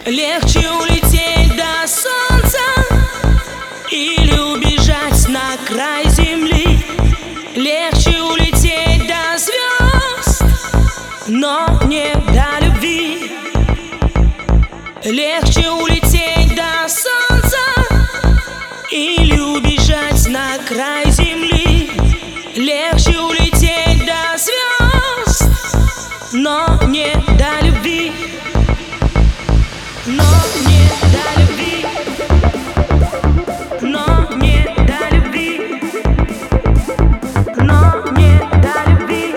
Легче улететь до солнца или убежать на край земли. Легче улететь до звезд, но не до любви. Легче улететь до солнца или убежать на край земли. Легче улететь до звезд, но не до любви. Но не до любви. Но не до любви. Но не до любви.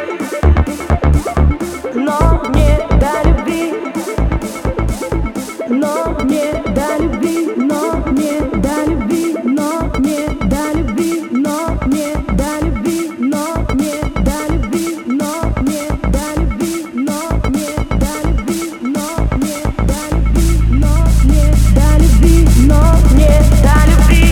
Но не до любви. Но не до любви. Но не до любви. Но не до любви. Но не до любви. Но не до любви. Но не до любви. Но не до любви. Но не до любви. Но не до любви. Но не до любви.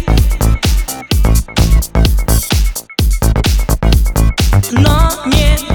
Но не